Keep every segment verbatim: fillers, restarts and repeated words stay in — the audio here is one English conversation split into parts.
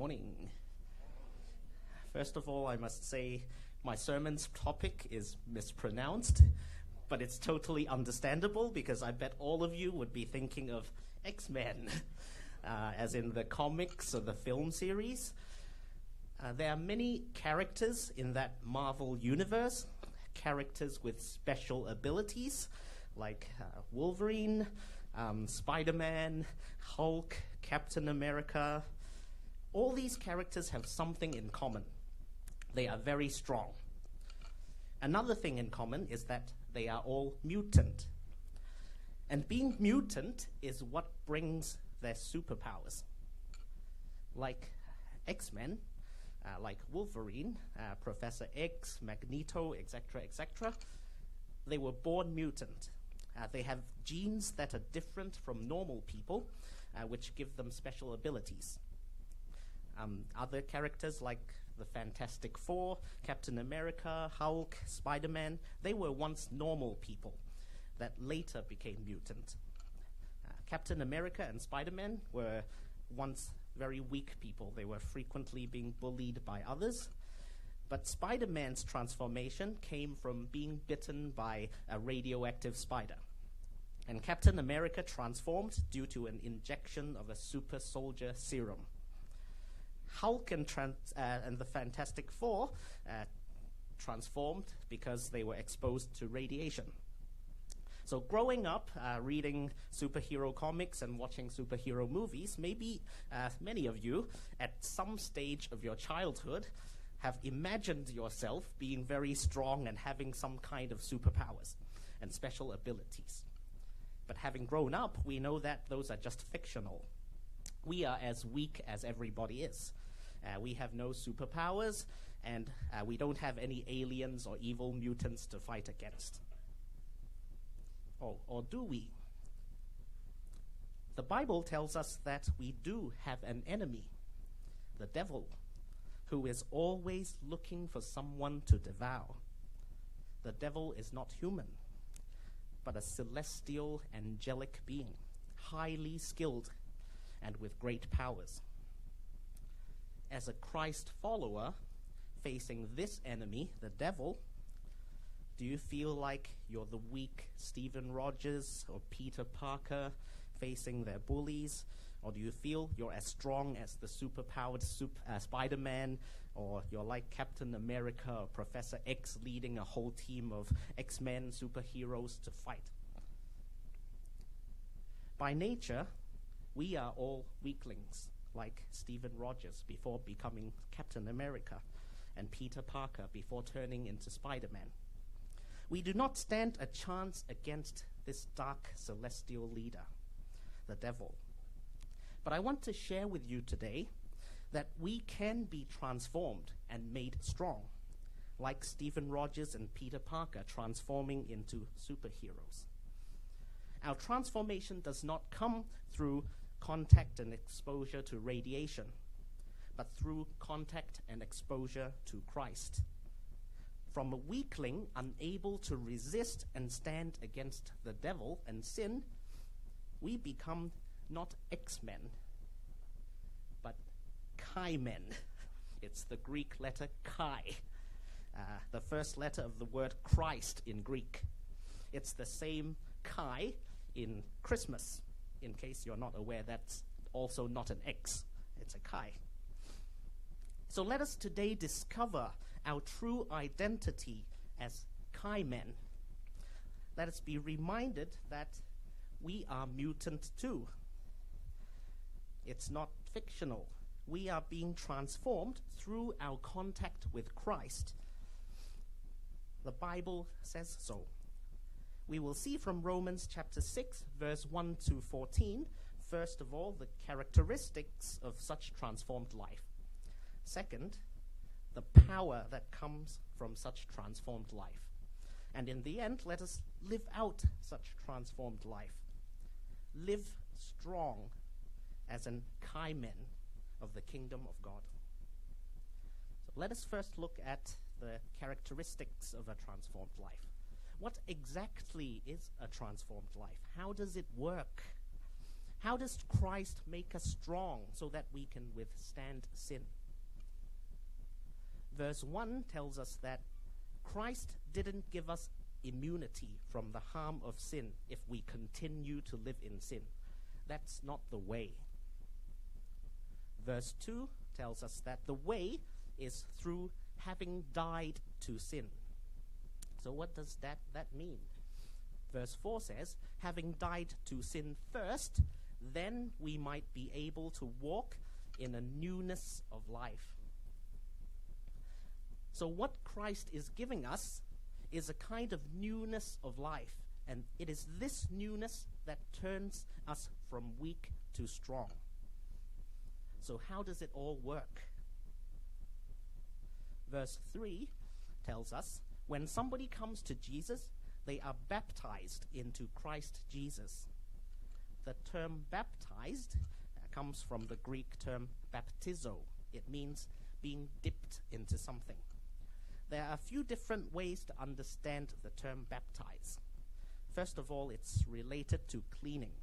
Morning. First of all, I must say my sermon's topic is mispronounced, but it's totally understandable because I bet all of you would be thinking of X-Men, uh, as in the comics or the film series. Uh, there are many characters in that Marvel universe, characters with special abilities like uh, Wolverine, um, Spider-Man, Hulk, Captain America. All these characters have something in common. They are very strong. Another thing in common is that they are all mutant. And being mutant is what brings their superpowers. Like X-Men, uh, like Wolverine, uh, Professor X, Magneto, et cetera, et cetera, they were born mutant. Uh, they have genes that are different from normal people, uh, which give them special abilities. Um, other characters like the Fantastic Four, Captain America, Hulk, Spider-Man, they were once normal people that later became mutant. Uh, Captain America and Spider-Man were once very weak people. They were frequently being bullied by others. But Spider-Man's transformation came from being bitten by a radioactive spider. And Captain America transformed due to an injection of a super soldier serum. Hulk and, trans- uh, and the Fantastic Four uh, transformed because they were exposed to radiation. So growing up, uh, reading superhero comics and watching superhero movies, maybe uh, many of you at some stage of your childhood have imagined yourself being very strong and having some kind of superpowers and special abilities. But having grown up, we know that those are just fictional. We are as weak as everybody is. Uh, we have no superpowers, and uh, we don't have any aliens or evil mutants to fight against. Or, or do we? The Bible tells us that we do have an enemy, the devil, who is always looking for someone to devour. The devil is not human, but a celestial, angelic being, highly skilled and with great powers. As a Christ follower facing this enemy, the devil, do you feel like you're the weak Stephen Rogers or Peter Parker facing their bullies? Or do you feel you're as strong as the superpowered super, uh, Spider-Man, or you're like Captain America or Professor X leading a whole team of X-Men superheroes to fight? By nature, we are all weaklings, like Stephen Rogers before becoming Captain America, and Peter Parker before turning into Spider-Man. We do not stand a chance against this dark celestial leader, the devil. But I want to share with you today that we can be transformed and made strong, like Stephen Rogers and Peter Parker transforming into superheroes. Our transformation does not come through contact and exposure to radiation, but through contact and exposure to Christ. From a weakling unable to resist and stand against the devil and sin, we become not X-Men, but Chi-Men. It's the Greek letter Chi, uh, the first letter of the word Christ in Greek. It's the same Chi in Christmas. In case you're not aware, that's also not an X, it's a Chi. So let us today discover our true identity as Chi-Men. Let us be reminded that we are mutant too. It's not fictional. We are being transformed through our contact with Christ. The Bible says so. We will see from Romans chapter six, verse one to fourteen, first of all, the characteristics of such transformed life. Second, the power that comes from such transformed life. And in the end, let us live out such transformed life. Live strong as an Chi-Men of the kingdom of God. So let us first look at the characteristics of a transformed life. What exactly is a transformed life? How does it work? How does Christ make us strong so that we can withstand sin? Verse one tells us that Christ didn't give us immunity from the harm of sin if we continue to live in sin. That's not the way. Verse two tells us that the way is through having died to sin. So what does that, that mean? Verse four says, having died to sin first, then we might be able to walk in a newness of life. So what Christ is giving us is a kind of newness of life, and it is this newness that turns us from weak to strong. So how does it all work? Verse three tells us, when somebody comes to Jesus, they are baptized into Christ Jesus. The term baptized uh, comes from the Greek term baptizo. It means being dipped into something. There are a few different ways to understand the term baptize. First of all, it's related to cleaning.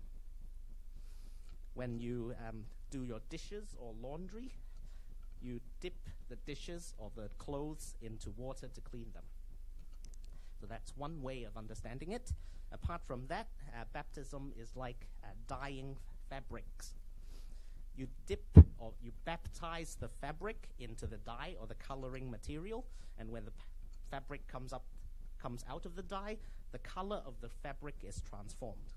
When you um, do your dishes or laundry, you dip the dishes or the clothes into water to clean them. So that's one way of understanding it. Apart from that, uh, baptism is like uh, dyeing fabrics. You dip or you baptize the fabric into the dye or the coloring material, and when the p- fabric comes up, comes out of the dye, the color of the fabric is transformed.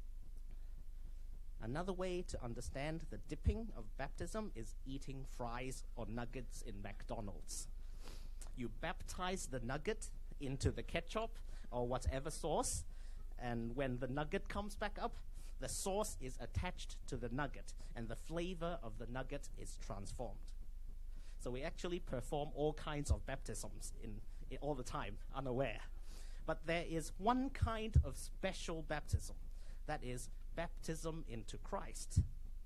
Another way to understand the dipping of baptism is eating fries or nuggets in McDonald's. You baptize the nugget into the ketchup or whatever sauce, and when the nugget comes back up, the sauce is attached to the nugget, and the flavor of the nugget is transformed. So we actually perform all kinds of baptisms in, in all the time, unaware. But there is one kind of special baptism, that is baptism into Christ.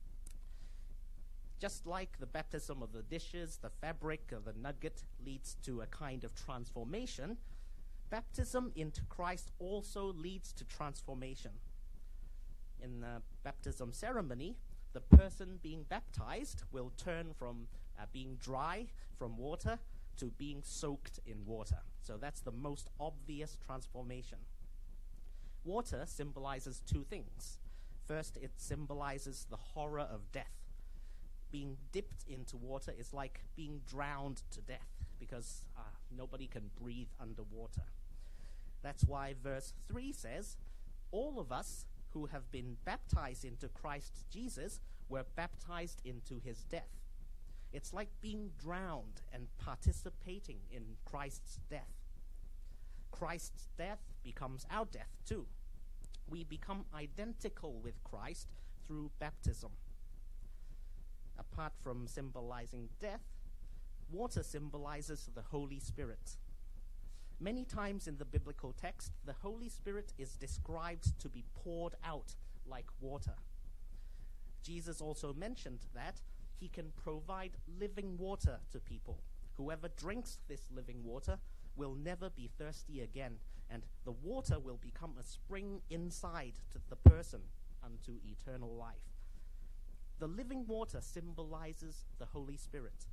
Just like the baptism of the dishes, the fabric, or the nugget leads to a kind of transformation, baptism into Christ also leads to transformation. In the baptism ceremony, the person being baptized will turn from uh, being dry from water to being soaked in water. So that's the most obvious transformation. Water symbolizes two things. First, it symbolizes the horror of death. Being dipped into water is like being drowned to death because uh, nobody can breathe underwater. That's why verse three says, all of us who have been baptized into Christ Jesus were baptized into his death. It's like being drowned and participating in Christ's death. Christ's death becomes our death too. We become identical with Christ through baptism. Apart from symbolizing death, water symbolizes the Holy Spirit. Many times in the biblical text, the Holy Spirit is described to be poured out like water. Jesus also mentioned that he can provide living water to people. Whoever drinks this living water will never be thirsty again, and the water will become a spring inside to the person unto eternal life. The living water symbolizes the Holy Spirit.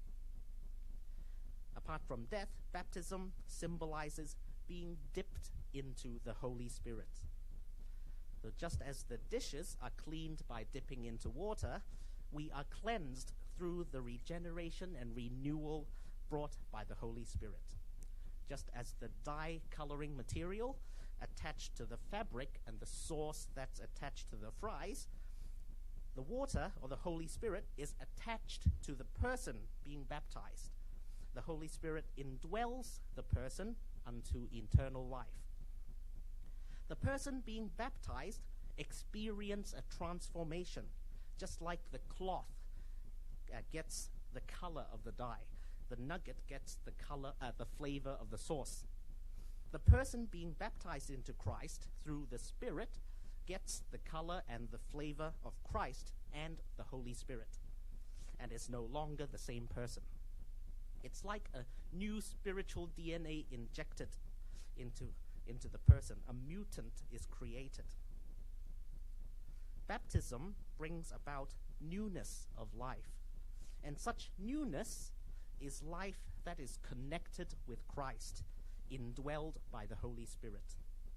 Apart from death, baptism symbolizes being dipped into the Holy Spirit. So just as the dishes are cleaned by dipping into water, we are cleansed through the regeneration and renewal brought by the Holy Spirit. Just as the dye coloring material attached to the fabric and the sauce that's attached to the fries, the water or the Holy Spirit is attached to the person being baptized. The Holy Spirit indwells the person unto eternal life. The person being baptized experiences a transformation, just like the cloth uh, gets the color of the dye. The nugget gets the color, uh, the flavor of the sauce. The person being baptized into Christ through the Spirit gets the color and the flavor of Christ and the Holy Spirit, and is no longer the same person. It's like a new spiritual D N A injected into, into the person. A mutant is created. Baptism brings about newness of life. And such newness is life that is connected with Christ, indwelled by the Holy Spirit.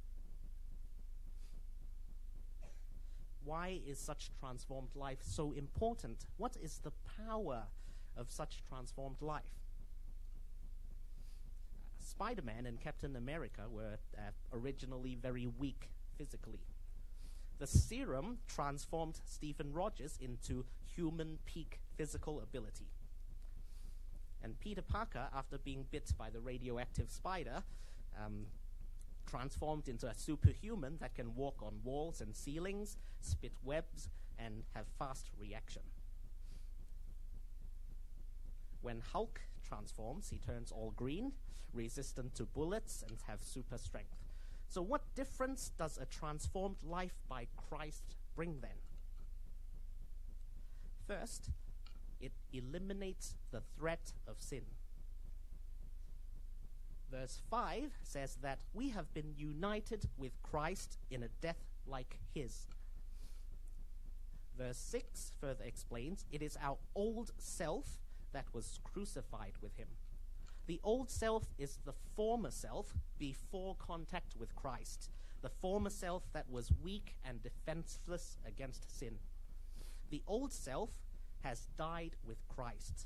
Why is such transformed life so important? What is the power of such transformed life? Uh, Spider-Man and Captain America were uh, originally very weak physically. The serum transformed Stephen Rogers into human peak physical ability. And Peter Parker, after being bit by the radioactive spider, um, transformed into a superhuman that can walk on walls and ceilings, spit webs, and have fast reaction. When Hulk transforms, he turns all green, resistant to bullets, and have super strength. So what difference does a transformed life by Christ bring then? First, it eliminates the threat of sin. Verse five says that we have been united with Christ in a death like his. Verse six further explains, it is our old self that was crucified with him. The old self is the former self before contact with Christ, the former self that was weak and defenseless against sin. The old self has died with Christ.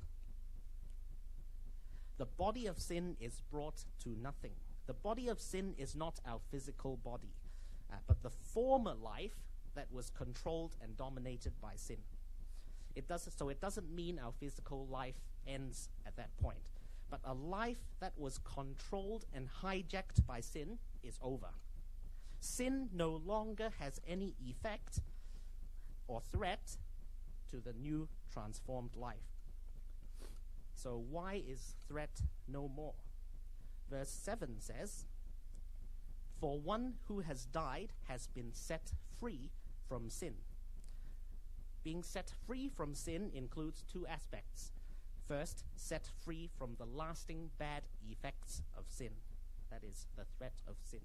The body of sin is brought to nothing. The body of sin is not our physical body, uh, but the former life that was controlled and dominated by sin. It does, so it doesn't mean our physical life ends at that point. But a life that was controlled and hijacked by sin is over. Sin no longer has any effect or threat to the new transformed life. So why is threat no more? Verse seven says, for one who has died has been set free from sin. Being set free from sin includes two aspects. First, set free from the lasting bad effects of sin. That is, the threat of sin.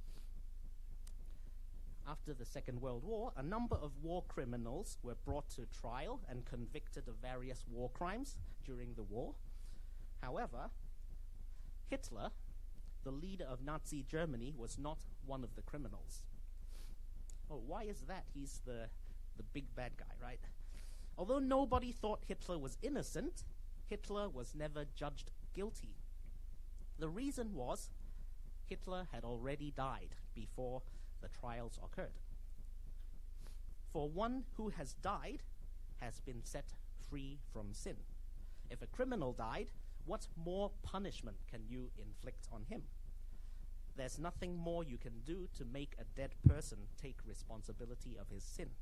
After the Second World War, a number of war criminals were brought to trial and convicted of various war crimes during the war. However, Hitler, the leader of Nazi Germany, was not one of the criminals. Oh, why is that? He's the, the big bad guy, right? Although nobody thought Hitler was innocent, Hitler was never judged guilty. The reason was Hitler had already died before the trials occurred. For one who has died has been set free from sin. If a criminal died, what more punishment can you inflict on him? There's nothing more you can do to make a dead person take responsibility of his sin.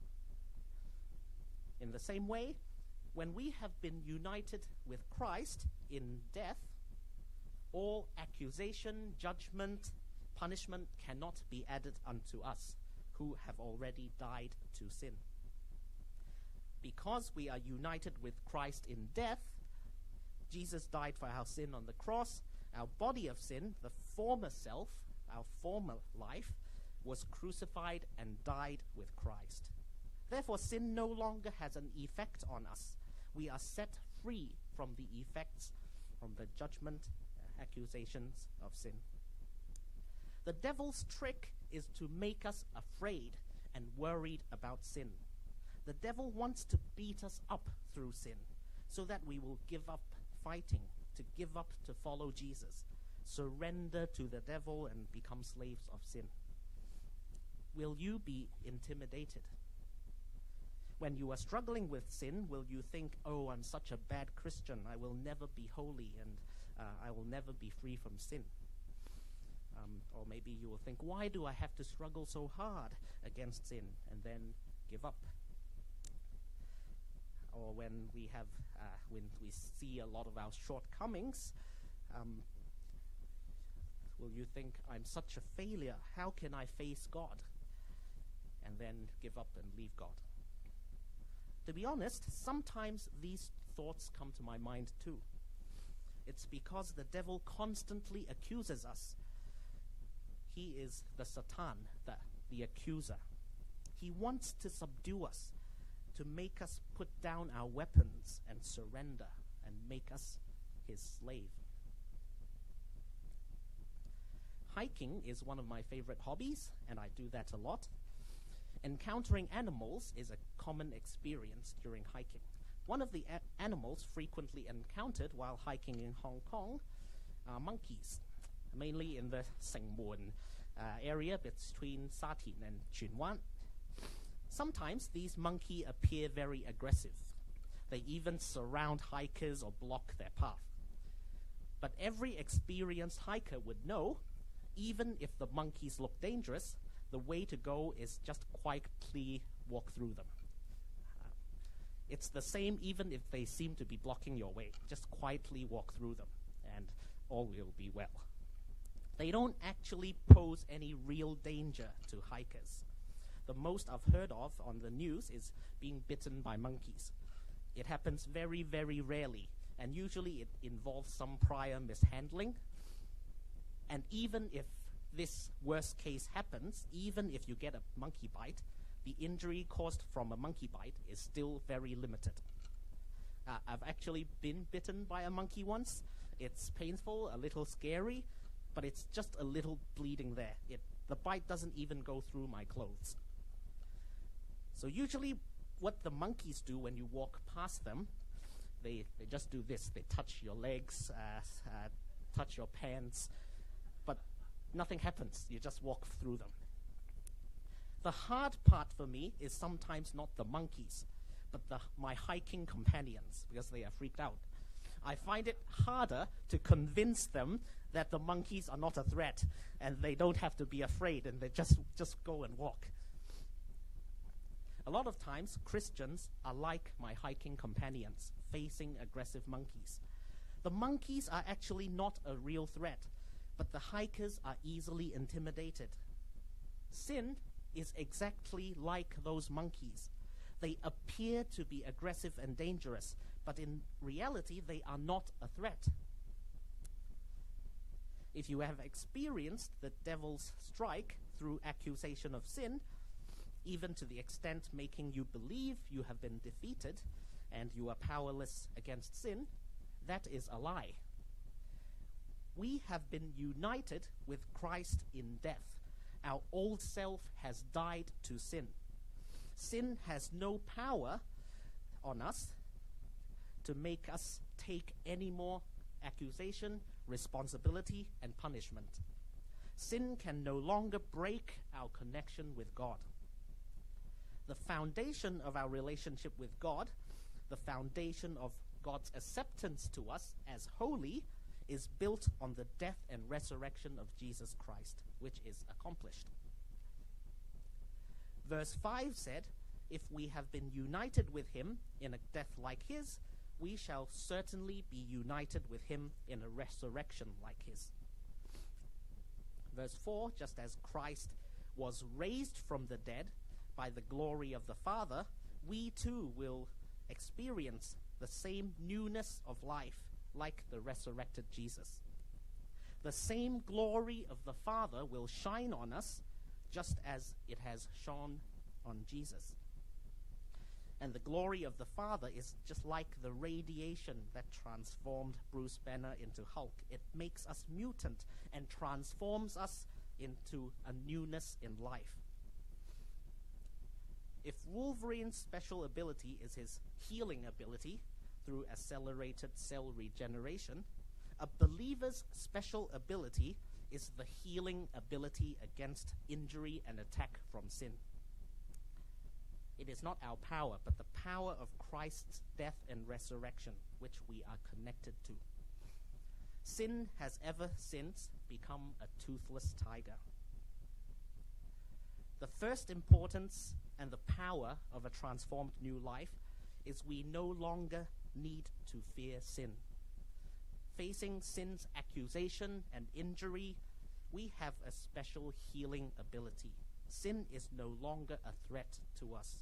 In the same way, when we have been united with Christ in death, all accusation, judgment, punishment cannot be added unto us, who have already died to sin. Because we are united with Christ in death, Jesus died for our sin on the cross. Our body of sin, the former self, our former life, was crucified and died with Christ. Therefore, sin no longer has an effect on us. We are set free from the effects, from the judgment, uh, accusations of sin. The devil's trick is to make us afraid and worried about sin. The devil wants to beat us up through sin so that we will give up fighting, to give up to follow Jesus, surrender to the devil and become slaves of sin. Will you be intimidated? When you are struggling with sin, will you think, oh, I'm such a bad Christian, I will never be holy and uh, I will never be free from sin? Um, or maybe you will think, why do I have to struggle so hard against sin, and then give up? Or when we have, uh, when we see a lot of our shortcomings, um, will you think, I'm such a failure, how can I face God? And then give up and leave God. To be honest, sometimes these thoughts come to my mind too. It's because the devil constantly accuses us. He is the Satan, the, the accuser. He wants to subdue us, to make us put down our weapons and surrender and make us his slave. Hiking is one of my favorite hobbies, and I do that a lot. Encountering animals is a common experience during hiking. One of the a- animals frequently encountered while hiking in Hong Kong are monkeys, mainly in the Sengmun uh, area between Sha Tin and Tsuen Wan. Sometimes these monkeys appear very aggressive. They even surround hikers or block their path. But every experienced hiker would know, even if the monkeys look dangerous, the way to go is just quietly walk through them. Uh, it's the same even if they seem to be blocking your way. Just quietly walk through them, and all will be well. They don't actually pose any real danger to hikers. The most I've heard of on the news is being bitten by monkeys. It happens very, very rarely, and usually it involves some prior mishandling. And even if this worst case happens, even if you get a monkey bite, the injury caused from a monkey bite is still very limited. Uh, I've actually been bitten by a monkey once. It's painful, a little scary, but it's just a little bleeding there. It, the bite doesn't even go through my clothes. So usually what the monkeys do when you walk past them, they, they just do this. They touch your legs, uh, uh, touch your pants, but nothing happens. You just walk through them. The hard part for me is sometimes not the monkeys, but the, my hiking companions, because they are freaked out. I find it harder to convince them that the monkeys are not a threat and they don't have to be afraid and they just, just go and walk. A lot of times, Christians are like my hiking companions, facing aggressive monkeys. The monkeys are actually not a real threat, but the hikers are easily intimidated. Sin is exactly like those monkeys. They appear to be aggressive and dangerous, but in reality, they are not a threat. If you have experienced the devil's strike through accusation of sin, even to the extent making you believe you have been defeated and you are powerless against sin, that is a lie. We have been united with Christ in death. Our old self has died to sin. Sin has no power on us to make us take any more accusation, responsibility, and punishment. Sin can no longer break our connection with God. The foundation of our relationship with God, the foundation of God's acceptance to us as holy, is built on the death and resurrection of Jesus Christ, which is accomplished. Verse five said, if we have been united with him in a death like his, we shall certainly be united with him in a resurrection like his. Verse four, just as Christ was raised from the dead by the glory of the Father, we too will experience the same newness of life like the resurrected Jesus. The same glory of the Father will shine on us just as it has shone on Jesus. And the glory of the Father is just like the radiation that transformed Bruce Banner into Hulk. It makes us mutant and transforms us into a newness in life. If Wolverine's special ability is his healing ability through accelerated cell regeneration, a believer's special ability is the healing ability against injury and attack from sin. It is not our power, but the power of Christ's death and resurrection, which we are connected to. Sin has ever since become a toothless tiger. The first importance and the power of a transformed new life is we no longer need to fear sin. Facing sin's accusation and injury, we have a special healing ability. Sin is no longer a threat to us.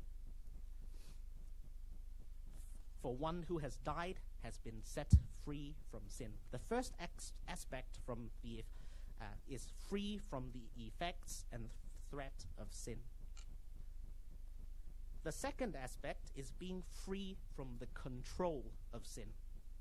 For one who has died has been set free from sin. The first ex- aspect from the uh, is free from the effects and threat of sin. The second aspect is being free from the control of sin.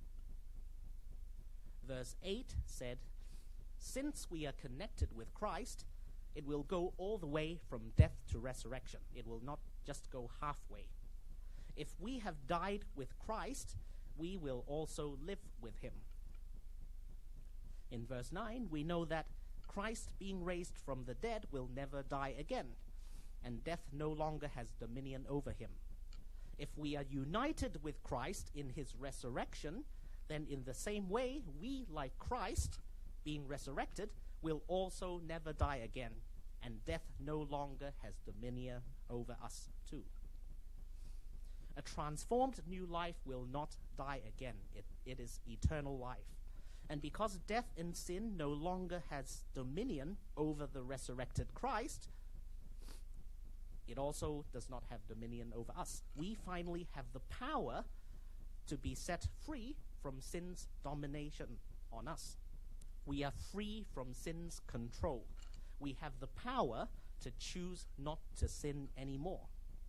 Verse eight said, "Since we are connected with Christ, it will go all the way from death to resurrection. It will not just go halfway. If we have died with Christ, we will also live with him." In verse nine, we know that Christ being raised from the dead will never die again, and death no longer has dominion over him. If we are united with Christ in his resurrection, then in the same way, we, like Christ, being resurrected, will also never die again, and death no longer has dominion over us too. A transformed new life will not die again. It, it is eternal life. And because death and sin no longer has dominion over the resurrected Christ, it also does not have dominion over us. We finally have the power to be set free from sin's domination on us. We are free from sin's control. We have the power to choose not to sin anymore.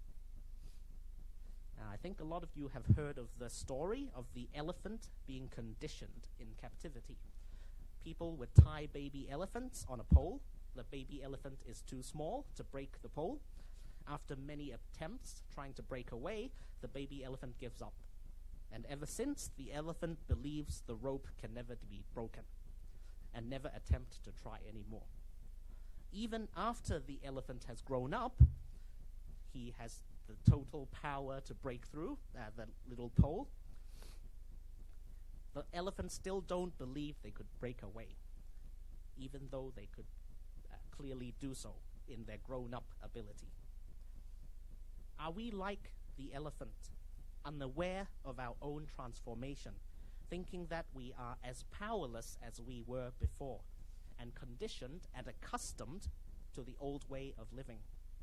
Now, I think a lot of you have heard of the story of the elephant being conditioned in captivity. People would tie baby elephants on a pole. The baby elephant is too small to break the pole. After many attempts trying to break away, the baby elephant gives up. And ever since, the elephant believes the rope can never be broken and never attempt to try anymore. Even after the elephant has grown up, he has the total power to break through uh, the little pole. The elephants still don't believe they could break away, even though they could uh, clearly do so in their grown-up ability. Are we like the elephant, unaware of our own transformation, thinking that we are as powerless as we were before, and conditioned and accustomed to the old way of living?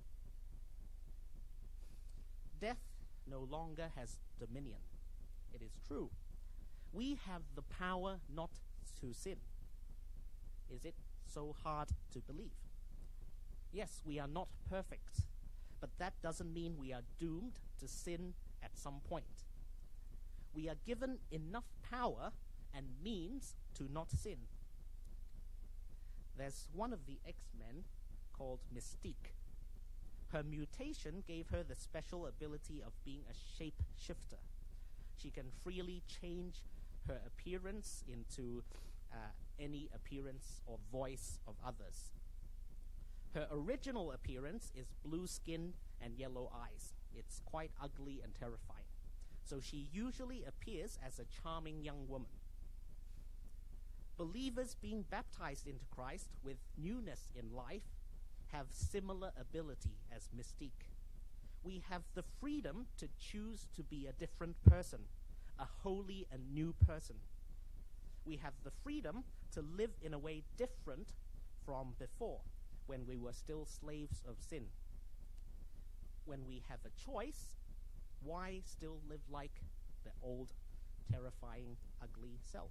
Death no longer has dominion. It is true. We have the power not to sin. Is it so hard to believe? Yes, we are not perfect, but that doesn't mean we are doomed to sin at some point. We are given enough power and means to not sin. There's one of the X-Men called Mystique. Her mutation gave her the special ability of being a shape-shifter. She can freely change her appearance into uh, any appearance or voice of others. Her original appearance is blue skin and yellow eyes. It's quite ugly and terrifying. So she usually appears as a charming young woman. Believers being baptized into Christ with newness in life have similar ability as Mystique. We have the freedom to choose to be a different person, a holy and new person. We have the freedom to live in a way different from before, when we were still slaves of sin. When we have a choice, why still live like the old, terrifying, ugly self?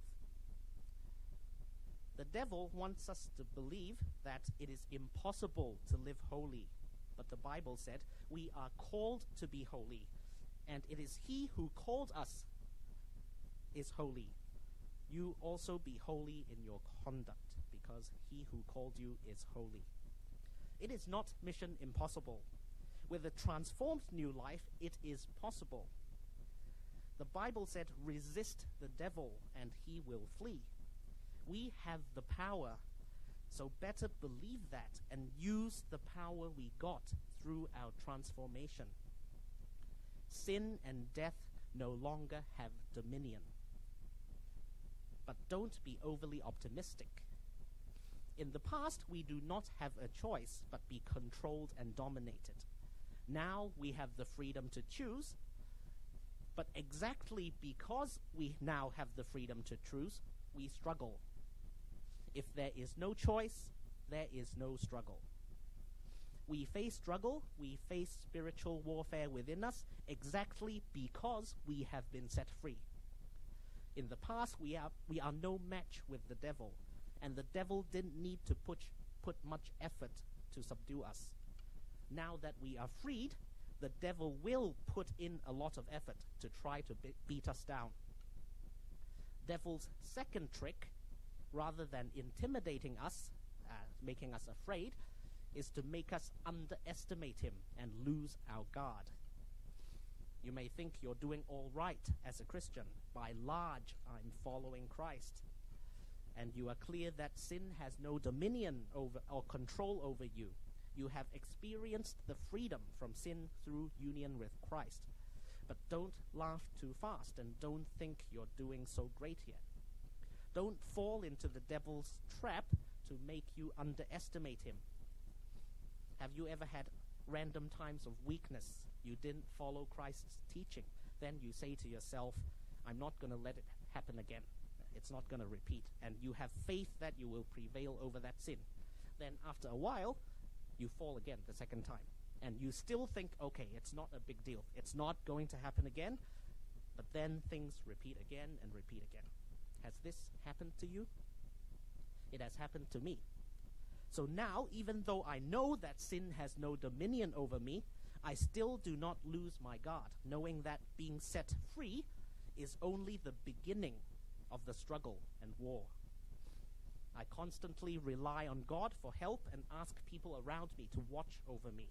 The devil wants us to believe that it is impossible to live holy, but the Bible said we are called to be holy, and it is he who called us is holy. You also be holy in your conduct, because he who called you is holy. It is not mission impossible. With a transformed new life, it is possible. The Bible said, resist the devil and he will flee. We have the power, so better believe that and use the power we got through our transformation. Sin and death no longer have dominion. But don't be overly optimistic. In the past, we do not have a choice but be controlled and dominated. Now we have the freedom to choose, but exactly because we now have the freedom to choose, we struggle. If there is no choice, there is no struggle. We face struggle, we face spiritual warfare within us exactly because we have been set free. In the past, we are, we are no match with the devil, and the devil didn't need to put, put much effort to subdue us. Now that we are freed, the devil will put in a lot of effort to try to be- beat us down. Devil's second trick, rather than intimidating us, uh, making us afraid, is to make us underestimate him and lose our guard. You may think you're doing all right as a Christian. By large, I'm following Christ. And you are clear that sin has no dominion over or control over you. You have experienced the freedom from sin through union with Christ. But don't laugh too fast and don't think you're doing so great yet. Don't fall into the devil's trap to make you underestimate him. Have you ever had random times of weakness? You didn't follow Christ's teaching. Then you say to yourself, I'm not going to let it happen again. It's not going to repeat. And you have faith that you will prevail over that sin. Then after a while, you fall again the second time. And you still think, okay, it's not a big deal. It's not going to happen again. But then things repeat again and repeat again. Has this happened to you? It has happened to me. So now, even though I know that sin has no dominion over me, I still do not lose my guard, knowing that being set free is only the beginning of the struggle and war. I constantly rely on God for help and ask people around me to watch over me.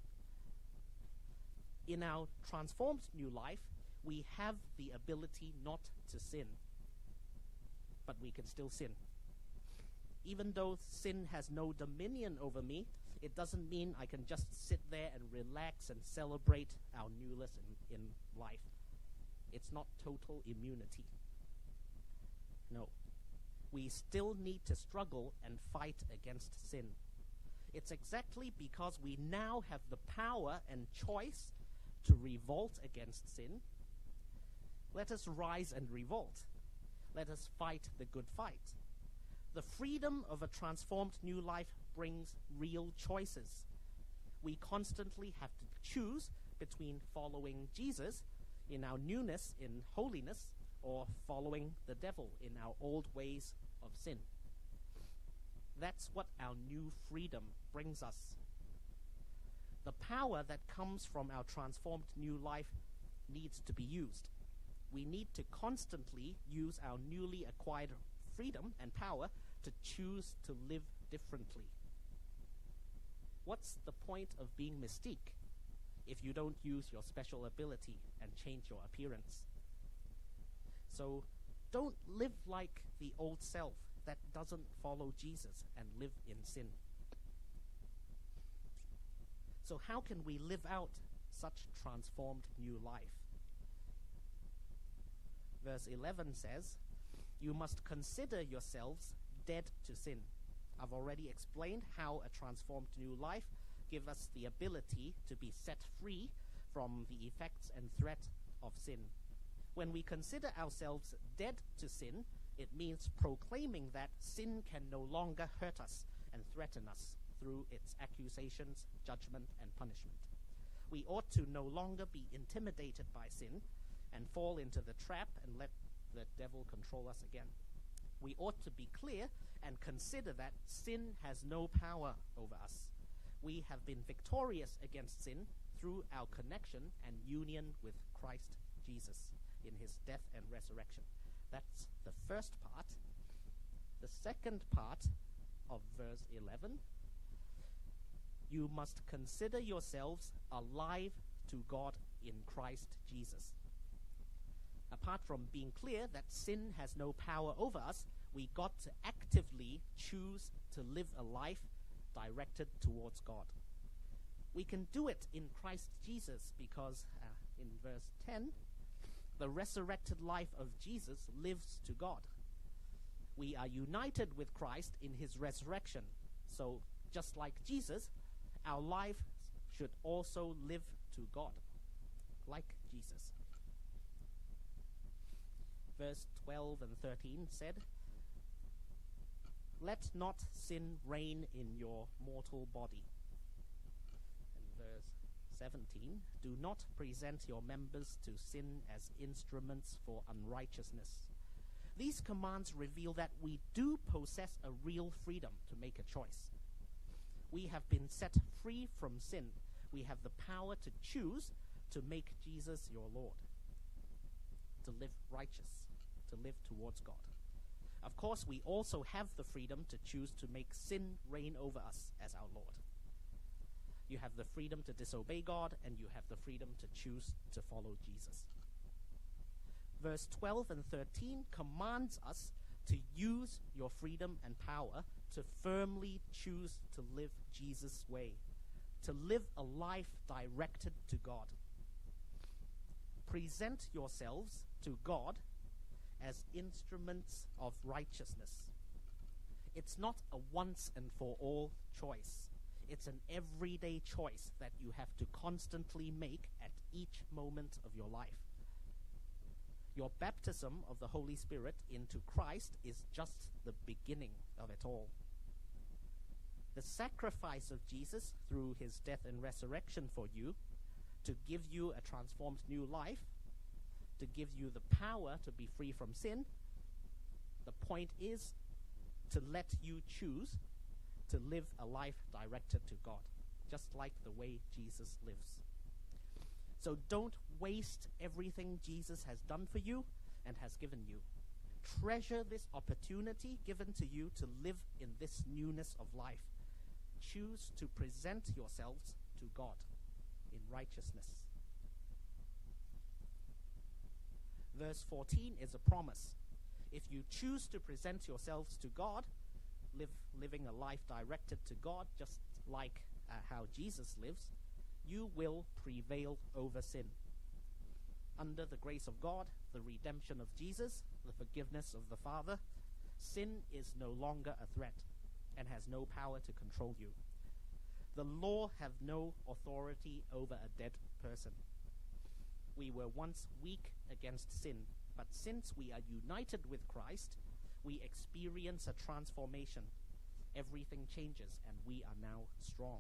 In our transformed new life, we have the ability not to sin, but we can still sin. Even though sin has no dominion over me, it doesn't mean I can just sit there and relax and celebrate our newness in, in life. It's not total immunity. No. We still need to struggle and fight against sin. It's exactly because we now have the power and choice to revolt against sin. Let us rise and revolt. Let us fight the good fight. The freedom of a transformed new life brings real choices. We constantly have to choose between following Jesus in our newness in holiness or following the devil in our old ways of sin. That's what our new freedom brings us. The power that comes from our transformed new life needs to be used. We need to constantly use our newly acquired freedom and power to choose to live differently. What's the point of being mystique if you don't use your special ability and change your appearance? So don't live like the old self that doesn't follow Jesus and live in sin. So how can we live out such transformed new life? Verse eleven says, you must consider yourselves dead to sin. I've already explained how a transformed new life gives us the ability to be set free from the effects and threat of sin. When we consider ourselves dead to sin, it means proclaiming that sin can no longer hurt us and threaten us through its accusations, judgment, and punishment. We ought to no longer be intimidated by sin and fall into the trap and let the devil control us again. We ought to be clear and consider that sin has no power over us. We have been victorious against sin through our connection and union with Christ Jesus in his death and resurrection. That's the first part. The second part of verse eleven, you must consider yourselves alive to God in Christ Jesus. Apart from being clear that sin has no power over us, we got to actively choose to live a life directed towards God. We can do it in Christ Jesus because uh, in verse ten, the resurrected life of Jesus lives to God. We are united with Christ in his resurrection. So just like Jesus, our life should also live to God, like Jesus. Verse twelve and thirteen said, let not sin reign in your mortal body. And verse seventeen, do not present your members to sin as instruments for unrighteousness. These commands reveal that we do possess a real freedom to make a choice. We have been set free from sin. We have the power to choose to make Jesus your Lord, to live righteous, to live towards God. Of course, we also have the freedom to choose to make sin reign over us as our Lord. You have the freedom to disobey God, and you have the freedom to choose to follow Jesus. Verse twelve and thirteen commands us to use your freedom and power to firmly choose to live Jesus' way, to live a life directed to God. Present yourselves to God as instruments of righteousness. It's not a once and for all choice. It's an everyday choice that you have to constantly make at each moment of your life. Your baptism of the Holy Spirit into Christ is just the beginning of it all. The sacrifice of Jesus through his death and resurrection for you, to give you a transformed new life, to give you the power to be free from sin, the point is to let you choose to live a life directed to God, just like the way Jesus lives. So don't waste everything Jesus has done for you and has given you. Treasure this opportunity given to you to live in this newness of life. Choose to present yourselves to God in righteousness. Verse fourteen is a promise. If you choose to present yourselves to God, live, living a life directed to God, just like uh, how Jesus lives, you will prevail over sin. Under the grace of God, the redemption of Jesus, the forgiveness of the Father, sin is no longer a threat and has no power to control you. The law have no authority over a dead person. We were once weak against sin, but since we are united with Christ, we experience a transformation. Everything changes, and we are now strong.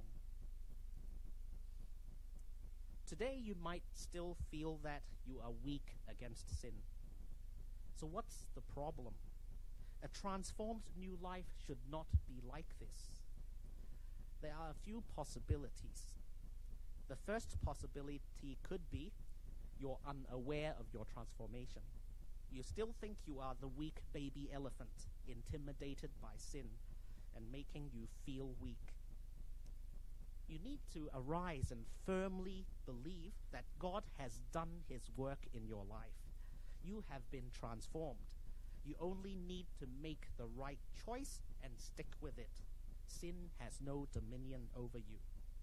Today, you might still feel that you are weak against sin. So what's the problem? A transformed new life should not be like this. There are a few possibilities. The first possibility could be you're unaware of your transformation. You still think you are the weak baby elephant, intimidated by sin and making you feel weak. You need to arise and firmly believe that God has done his work in your life. You have been transformed. You only need to make the right choice and stick with it. Sin has no dominion over you.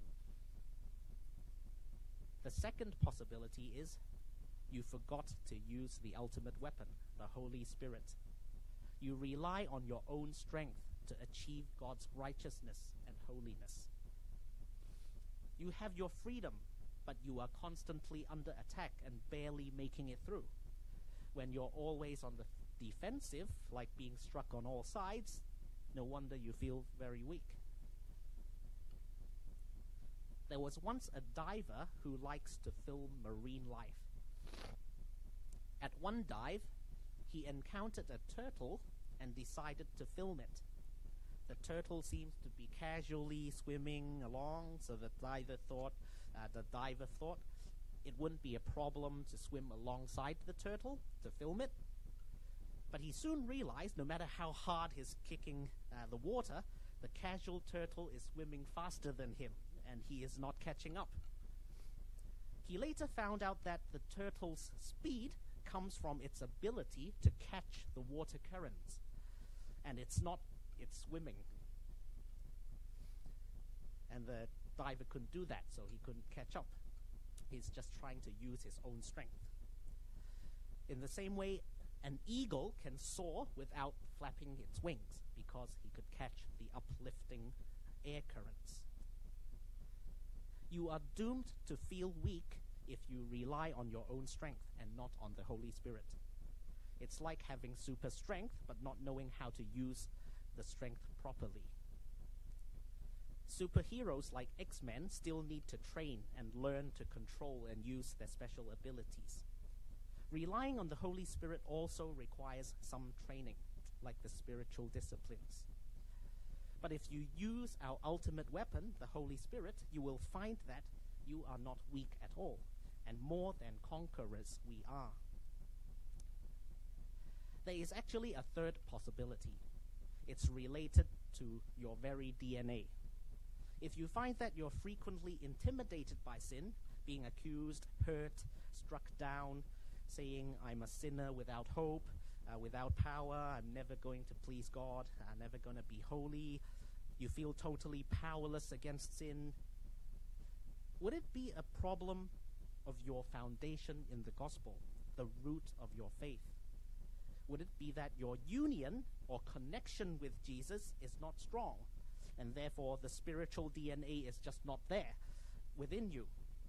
The second possibility is you forgot to use the ultimate weapon, the Holy Spirit. You rely on your own strength to achieve God's righteousness and holiness. You have your freedom, but you are constantly under attack and barely making it through. When you're always on the defensive, like being struck on all sides, no wonder you feel very weak. There was once a diver who likes to film marine life. At one dive, he encountered a turtle and decided to film it. The turtle seems to be casually swimming along, so the diver thought, uh, the diver thought it wouldn't be a problem to swim alongside the turtle to film it. But he soon realized no matter how hard he's kicking uh, the water, the casual turtle is swimming faster than him, and he is not catching up. He later found out that the turtle's speed comes from its ability to catch the water currents, and it's not its swimming. And the diver couldn't do that, so he couldn't catch up. He's just trying to use his own strength. In the same way, an eagle can soar without flapping its wings because he could catch the uplifting air currents. You are doomed to feel weak if you rely on your own strength and not on the Holy Spirit. It's like having super strength but not knowing how to use the strength properly. Superheroes like X-Men still need to train and learn to control and use their special abilities. Relying on the Holy Spirit also requires some training, like the spiritual disciplines. But if you use our ultimate weapon, the Holy Spirit, you will find that you are not weak at all. and more than conquerors we are. There is actually a third possibility. It's related to your very D N A. If you find that you're frequently intimidated by sin, being accused, hurt, struck down, saying, I'm a sinner without hope, uh, without power, I'm never going to please God, I'm never going to be holy, you feel totally powerless against sin, would it be a problem of your foundation in the gospel, the root of your faith? Would it be that your union or connection with Jesus is not strong, and therefore the spiritual D N A is just not there within you?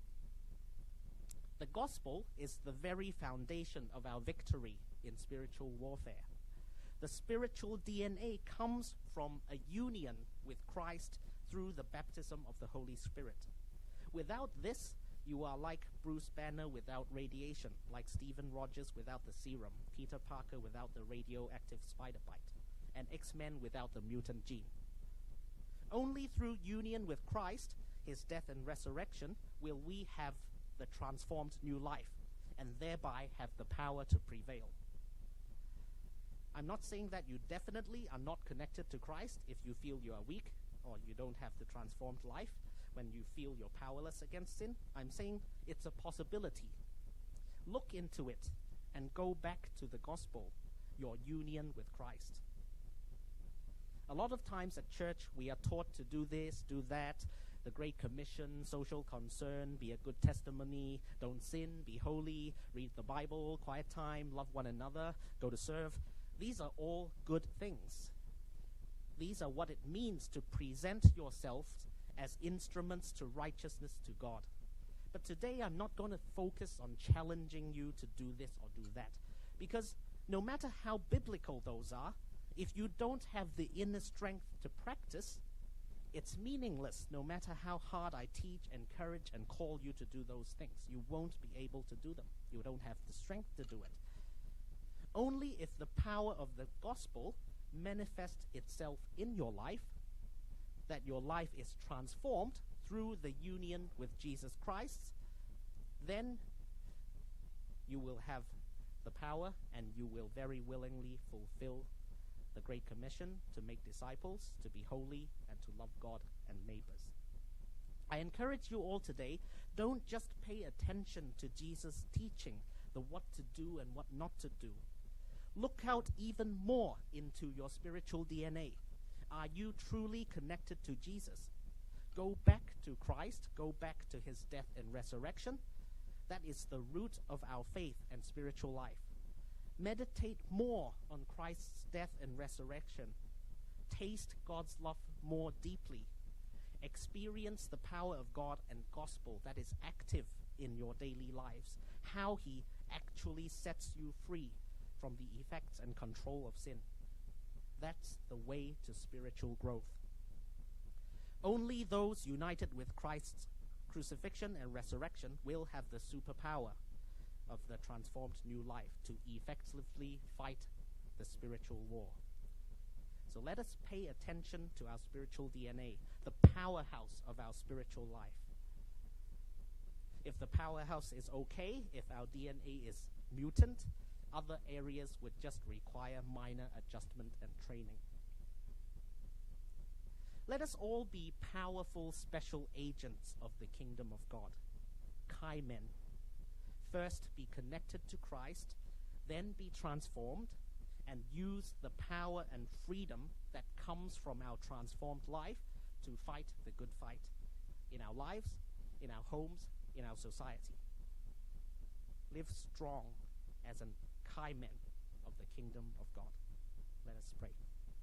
The gospel is the very foundation of our victory in spiritual warfare. The spiritual D N A comes from a union with Christ through the baptism of the Holy Spirit. Without this, you are like Bruce Banner without radiation, like Stephen Rogers without the serum, Peter Parker without the radioactive spider bite, and X-Men without the mutant gene. Only through union with Christ, his death and resurrection, will we have the transformed new life, and thereby have the power to prevail. I'm not saying that you definitely are not connected to Christ if you feel you are weak or you don't have the transformed life, when you feel you're powerless against sin. I'm saying it's a possibility. Look into it and go back to the gospel, your union with Christ. A lot of times at church, we are taught to do this, do that, the Great Commission, social concern, be a good testimony, don't sin, be holy, read the Bible, quiet time, love one another, go to serve. These are all good things. These are what it means to present yourself as instruments to righteousness to God. But today I'm not going to focus on challenging you to do this or do that, because no matter how biblical those are, if you don't have the inner strength to practice, it's meaningless no matter how hard I teach, encourage, and call you to do those things. You won't be able to do them. You don't have the strength to do it. Only if the power of the gospel manifests itself in your life, that your life is transformed through the union with Jesus Christ, then you will have the power and you will very willingly fulfill the Great Commission to make disciples, to be holy, and to love God and neighbors. I encourage you all today, don't just pay attention to Jesus' teaching, the what to do and what not to do. Look out even more into your spiritual D N A. Are you truly connected to Jesus? Go back to Christ, go back to his death and resurrection. That is the root of our faith and spiritual life. Meditate more on Christ's death and resurrection. Taste God's love more deeply. Experience the power of God and gospel that is active in your daily lives. How he actually sets you free from the effects and control of sin. That's the way to spiritual growth. Only those united with Christ's crucifixion and resurrection will have the superpower of the transformed new life to effectively fight the spiritual war. So let us pay attention to our spiritual D N A, the powerhouse of our spiritual life. If the powerhouse is okay, if our D N A is mutant, other areas would just require minor adjustment and training. Let us all be powerful special agents of the kingdom of God. Kaimen. First, be connected to Christ, then be transformed, and use the power and freedom that comes from our transformed life to fight the good fight in our lives, in our homes, in our society. Live strong as an Kaimen of the kingdom of God. Let us pray.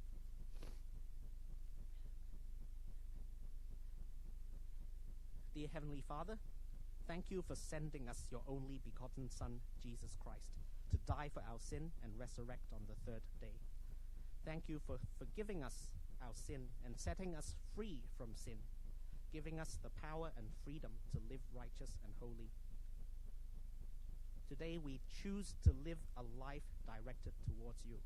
Dear Heavenly Father, thank you for sending us your only begotten Son, Jesus Christ, to die for our sin and resurrect on the third day. Thank you for forgiving us our sin and setting us free from sin, giving us the power and freedom to live righteous and holy. Today we choose to live a life directed towards you.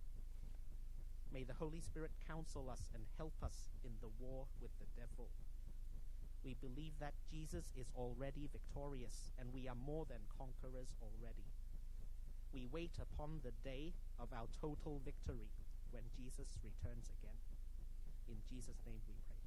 May the Holy Spirit counsel us and help us in the war with the devil. We believe that Jesus is already victorious, and we are more than conquerors already. We wait upon the day of our total victory when Jesus returns again. In Jesus' name we pray.